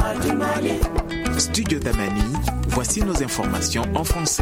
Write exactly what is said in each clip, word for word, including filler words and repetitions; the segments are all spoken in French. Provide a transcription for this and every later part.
du Mali. Studio Tamani, voici nos informations en français.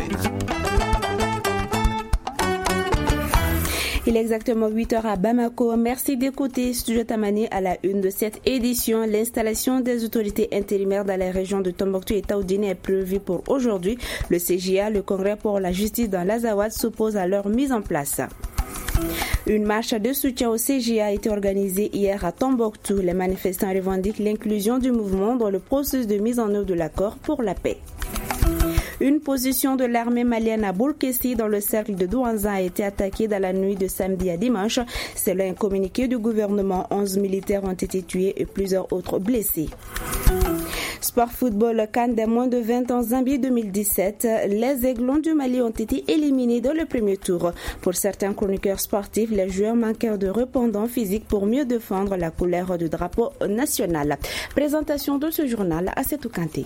Il est exactement huit heures à Bamako. Merci d'écouter Studio Tamani à la une de cette édition. L'installation des autorités intérimaires dans les régions de Tombouctou et Taoudini est prévue pour aujourd'hui. Le C J A, le Congrès pour la justice dans l'Azawad, s'oppose à leur mise en place. Une marche de soutien au C J A a été organisée hier à Tombouctou. Les manifestants revendiquent l'inclusion du mouvement dans le processus de mise en œuvre de l'accord pour la paix. Une position de l'armée malienne à Boulkessi dans le cercle de Douanza a été attaquée dans la nuit de samedi à dimanche. Selon un communiqué du gouvernement, onze militaires ont été tués et plusieurs autres blessés. Sport football, CAN des moins de vingt ans Zambie deux mille dix-sept. Les Aiglons du Mali ont été éliminés dans le premier tour. Pour certains chroniqueurs sportifs, les joueurs manquèrent de répondants physiques pour mieux défendre la couleur du drapeau national. Présentation de ce journal à Setou Kanté.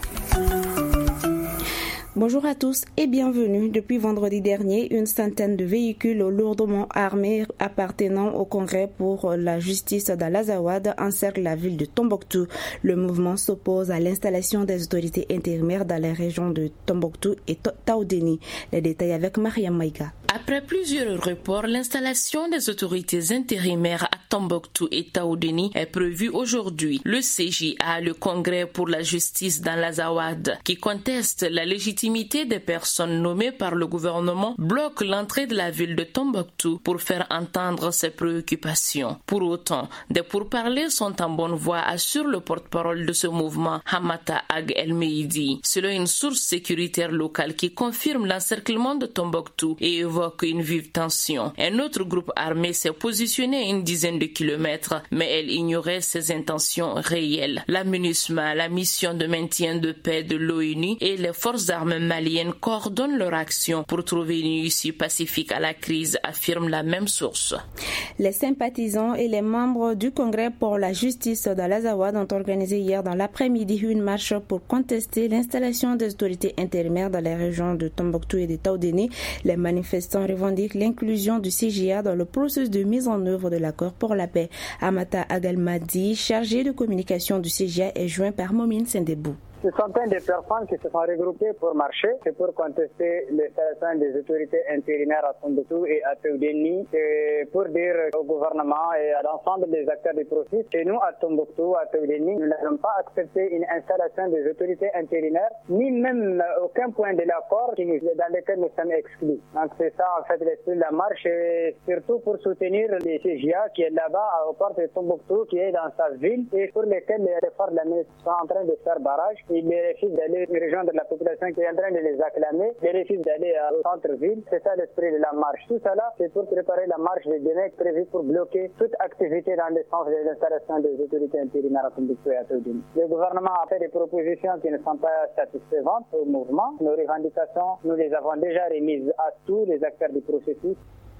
Bonjour à tous et bienvenue. Depuis vendredi dernier, une centaine de véhicules lourdement armés appartenant au Congrès pour la justice dans l'Azawad encerclent la ville de Tombouctou. Le mouvement s'oppose à l'installation des autorités intérimaires dans les régions de Tombouctou et Taoudini. Les détails avec Mariam Maïga. Après plusieurs reports, l'installation des autorités intérimaires à Tombouctou et Taoudini est prévue aujourd'hui. Le C J A, le Congrès pour la justice dans l'Azawad, qui conteste la légitimité des personnes nommées par le gouvernement, bloque l'entrée de la ville de Tombouctou pour faire entendre ses préoccupations. Pour autant, des pourparlers sont en bonne voie, assure le porte-parole de ce mouvement, Hamata Ag El Meidi. Selon une source sécuritaire locale qui confirme l'encerclement de Tombouctou et évoque une vive tension. Un autre groupe armé s'est positionné à une dizaine de kilomètres, mais elle ignorait ses intentions réelles. La MINUSMA, la mission de maintien de paix de l'ONU et les forces armées maliennes coordonnent leur action pour trouver une issue pacifique à la crise, affirme la même source. Les sympathisants et les membres du Congrès pour la justice dans l'Azawad ont organisé hier dans l'après-midi une marche pour contester l'installation des autorités intérimaires dans les régions de Tombouctou et de Taoudini. Les manifestants revendiquent l'inclusion du C J A dans le processus de mise en œuvre de l'accord pour la paix. Amata Agalmadi, chargé de communication du C J A, est joint par Momine Sendebou. Une centaine de personnes qui se sont regroupées pour marcher, c'est pour contester l'installation des autorités intérimaires à Tombouctou et à Taoudini, et pour dire au gouvernement et à l'ensemble des acteurs du processus que nous, à Tombouctou, à Taoudini, nous n'avons pas accepté une installation des autorités intérimaires, ni même aucun point de l'accord dans lequel nous sommes exclus. Donc c'est ça, en fait, l'esprit de la marche, et surtout pour soutenir le C J A qui est là-bas, au port de Tombouctou, qui est dans sa ville, et pour lequel les forces de la ministre sont en train de faire barrage. Ils refusent d'aller rejoindre la population qui est en train de les acclamer. Ils refusent d'aller au centre-ville. C'est ça l'esprit de la marche. Tout cela, c'est pour préparer la marche de demain prévue pour bloquer toute activité dans le sens de l'installation des autorités intérimaires à Tombouctou et à Taoudini. Le gouvernement a fait des propositions qui ne sont pas satisfaisantes au mouvement. Nos revendications, nous les avons déjà remises à tous les acteurs du processus.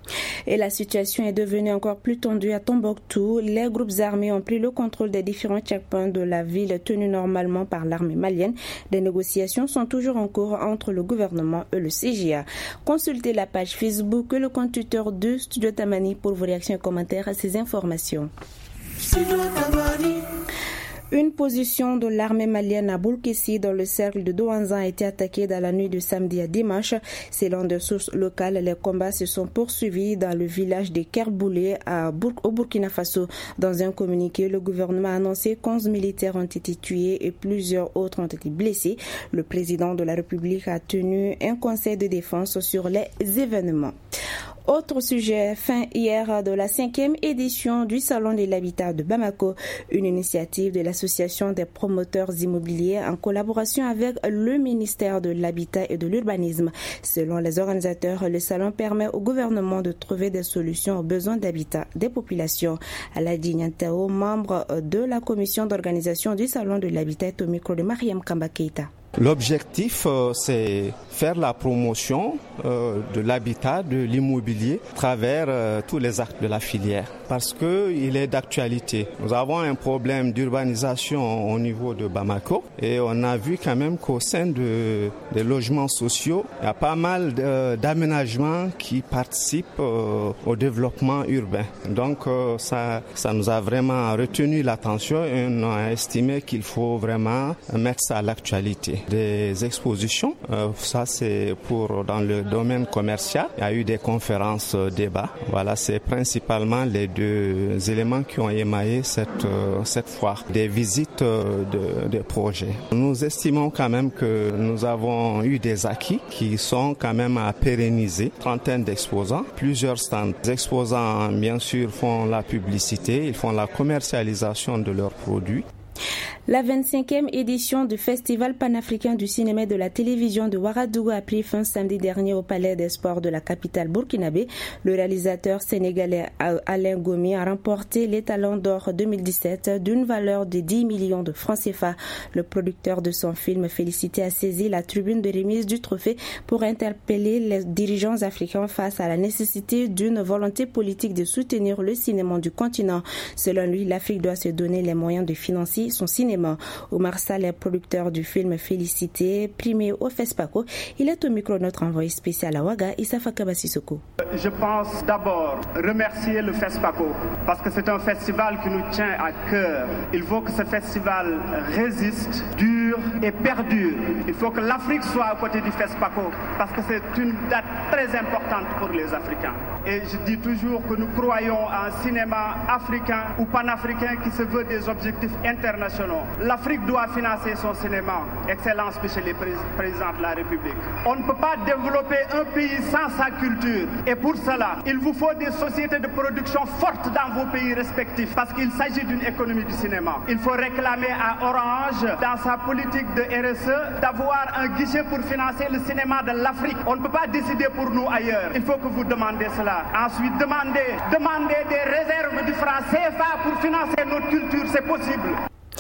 Et la situation est devenue encore plus tendue à Tombouctou. Les groupes armés ont pris le contrôle des différents checkpoints de la ville tenus normalement par l'armée malienne. Des négociations sont toujours en cours entre le gouvernement et le C J A. Consultez la page Facebook et le compte Twitter de Studio Tamani pour vos réactions et commentaires à ces informations. Studio Tamani. Une position de l'armée malienne à Boulkessi dans le cercle de Douanza a été attaquée dans la nuit de samedi à dimanche. Selon des sources locales, les combats se sont poursuivis dans le village de Kerboulé à Bour- au Burkina Faso. Dans un communiqué, le gouvernement a annoncé qu'onze militaires ont été tués et plusieurs autres ont été blessés. Le président de la République a tenu un conseil de défense sur les événements. Autre sujet, fin hier de la cinquième édition du Salon de l'Habitat de Bamako, une initiative de l'association des promoteurs immobiliers en collaboration avec le ministère de l'Habitat et de l'Urbanisme. Selon les organisateurs, le salon permet au gouvernement de trouver des solutions aux besoins d'habitat des populations. Aladi Nyantao, membre de la commission d'organisation du Salon de l'Habitat, est au micro de Mariam Kamba Keita. L'objectif, euh, c'est faire la promotion euh, de l'habitat, de l'immobilier à travers euh, tous les actes de la filière parce qu'il est d'actualité. Nous avons un problème d'urbanisation au niveau de Bamako et on a vu quand même qu'au sein de, des logements sociaux, il y a pas mal de, d'aménagements qui participent euh, au développement urbain. Donc euh, ça, ça nous a vraiment retenu l'attention et on a estimé qu'il faut vraiment mettre ça à l'actualité. Des expositions, euh, ça c'est pour dans le domaine commercial. Il y a eu des conférences, euh, débats. Voilà, c'est principalement les deux éléments qui ont émaillé cette euh, cette foire. Des visites euh, de, de projets. Nous estimons quand même que nous avons eu des acquis qui sont quand même à pérenniser. Trentaine d'exposants, plusieurs stands. Les exposants, bien sûr, font la publicité, ils font la commercialisation de leurs produits. La vingt-cinquième édition du Festival panafricain du cinéma et de la télévision de Ouagadougou a pris fin samedi dernier au Palais des Sports de la capitale burkinabé. Le réalisateur sénégalais Alain Gomi a remporté les Talons d'Or deux mille dix-sept d'une valeur de dix millions de francs C F A. Le producteur de son film Félicité a saisi la tribune de remise du trophée pour interpeller les dirigeants africains face à la nécessité d'une volonté politique de soutenir le cinéma du continent. Selon lui, l'Afrique doit se donner les moyens de financer son cinéma. Omar Saleh, producteur du film Félicité, primé au FESPACO, il est au micro de notre envoyé spécial à Ouaga, Issa Fakaba Sissoko. Je pense d'abord remercier le FESPACO parce que c'est un festival qui nous tient à cœur. Il faut que ce festival résiste, dure et perdure. Il faut que l'Afrique soit à côté du FESPACO parce que c'est une date très importante pour les Africains. Et je dis toujours que nous croyons à un cinéma africain ou panafricain qui se veut des objectifs internationaux. L'Afrique doit financer son cinéma. Excellence, monsieur le président de la République. On ne peut pas développer un pays sans sa culture. Et pour cela, il vous faut des sociétés de production fortes dans vos pays respectifs parce qu'il s'agit d'une économie du cinéma. Il faut réclamer à Orange, dans sa politique de R S E, d'avoir un guichet pour financer le cinéma de l'Afrique. On ne peut pas décider pour nous ailleurs. Il faut que vous demandez cela. Ensuite, demandez, demandez des réserves du franc C F A pour financer notre culture. C'est possible.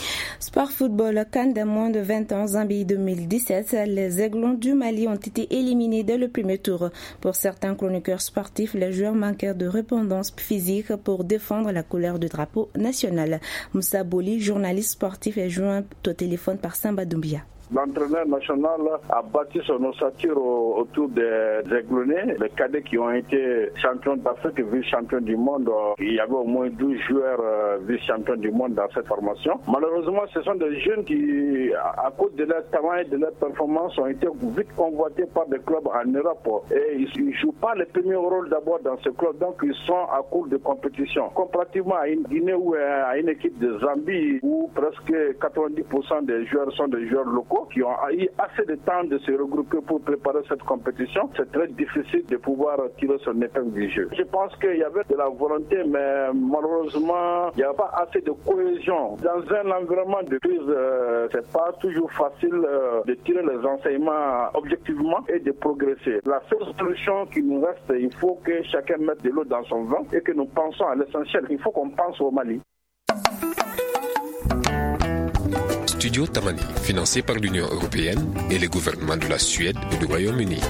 Sport football, CAN des moins de vingt ans, Zambie deux mille dix-sept. Les Aiglons du Mali ont été éliminés dès le premier tour. Pour certains chroniqueurs sportifs, les joueurs manquèrent de répondance physique pour défendre la couleur du drapeau national. Moussa Boli, journaliste sportif, est joint au téléphone par Samba Doumbia. L'entraîneur national a bâti son ossature autour des Aiglonnais, les cadets qui ont été champions d'Afrique et vice-champions du monde. Il y avait au moins douze joueurs vice-champions du monde dans cette formation. Malheureusement, ce sont des jeunes qui, à cause de leur talent et de leur performance, ont été vite convoités par des clubs en Europe. Et ils ne jouent pas le premier rôle d'abord dans ce club, donc ils sont à court de compétition. Comparativement à une Guinée ou à une équipe de Zambie, où presque quatre-vingt-dix pour cent des joueurs sont des joueurs locaux, qui ont eu assez de temps de se regrouper pour préparer cette compétition, c'est très difficile de pouvoir tirer son épingle du jeu. Je pense qu'il y avait de la volonté, mais malheureusement, il n'y a pas assez de cohésion. Dans un environnement de crise, euh, c'est pas toujours facile euh, de tirer les enseignements objectivement et de progresser. La seule solution qui nous reste, il faut que chacun mette de l'eau dans son vin et que nous pensons à l'essentiel. Il faut qu'on pense au Mali. Studio Tamani, financé par l'Union européenne et les gouvernements de la Suède et du Royaume-Uni.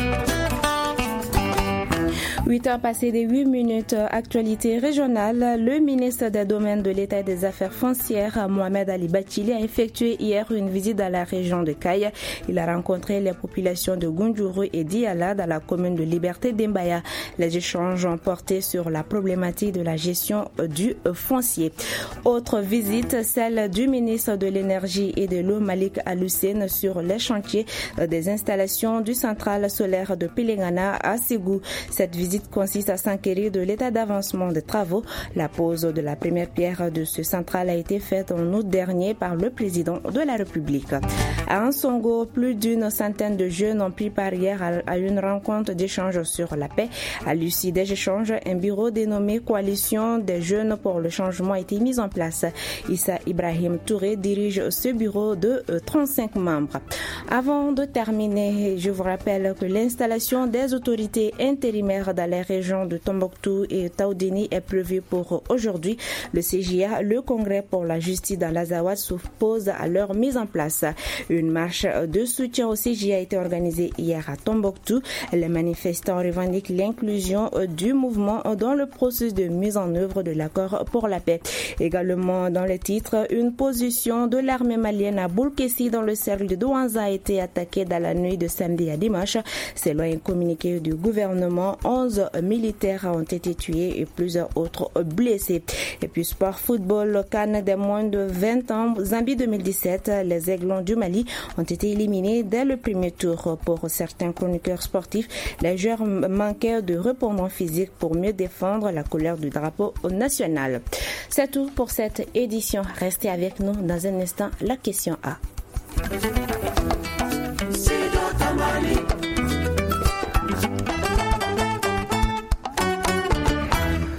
huit heures passées de huit minutes, actualité régionale. Le ministre des Domaines de l'État et des Affaires foncières, Mohamed Ali Bachili, a effectué hier une visite dans la région de Kaya. Il a rencontré les populations de Gunjuru et Diala dans la commune de Liberté d'Embaya. Les échanges ont porté sur la problématique de la gestion du foncier. Autre visite, celle du ministre de l'Énergie et de l'Eau, Malik Al-Hussein, sur les chantiers des installations du centrale solaire de Pelengana à Ségou. Cette visite consiste à s'enquérir de l'état d'avancement des travaux. La pose de la première pierre de ce central a été faite en août dernier par le président de la République. À Ansongo, plus d'une centaine de jeunes ont pris part hier à une rencontre d'échange sur la paix. À l'issue des échanges, un bureau dénommé Coalition des jeunes pour le changement a été mis en place. Issa Ibrahim Touré dirige ce bureau de trente-cinq membres. Avant de terminer, je vous rappelle que l'installation des autorités intérimaires dans dans les régions de Tombouctou et Taoudéni est prévu pour aujourd'hui. Le C J A, le Congrès pour la justice dans l'Azawad, s'oppose à leur mise en place. Une marche de soutien au C J A a été organisée hier à Tombouctou. Les manifestants revendiquent l'inclusion du mouvement dans le processus de mise en œuvre de l'accord pour la paix. Également dans les titres, une position de l'armée malienne à Boulkessi dans le cercle de Douanza a été attaquée dans la nuit de samedi à dimanche. Selon un communiqué du gouvernement, onze militaires ont été tués et plusieurs autres blessés. Et puis sport football, CAN des moins de vingt ans, Zambie deux mille dix-sept, les Aiglons du Mali ont été éliminés dès le premier tour. Pour certains chroniqueurs sportifs, les joueurs manquaient de répondants physiques pour mieux défendre la couleur du drapeau national. C'est tout pour cette édition. Restez avec nous dans un instant. La question A.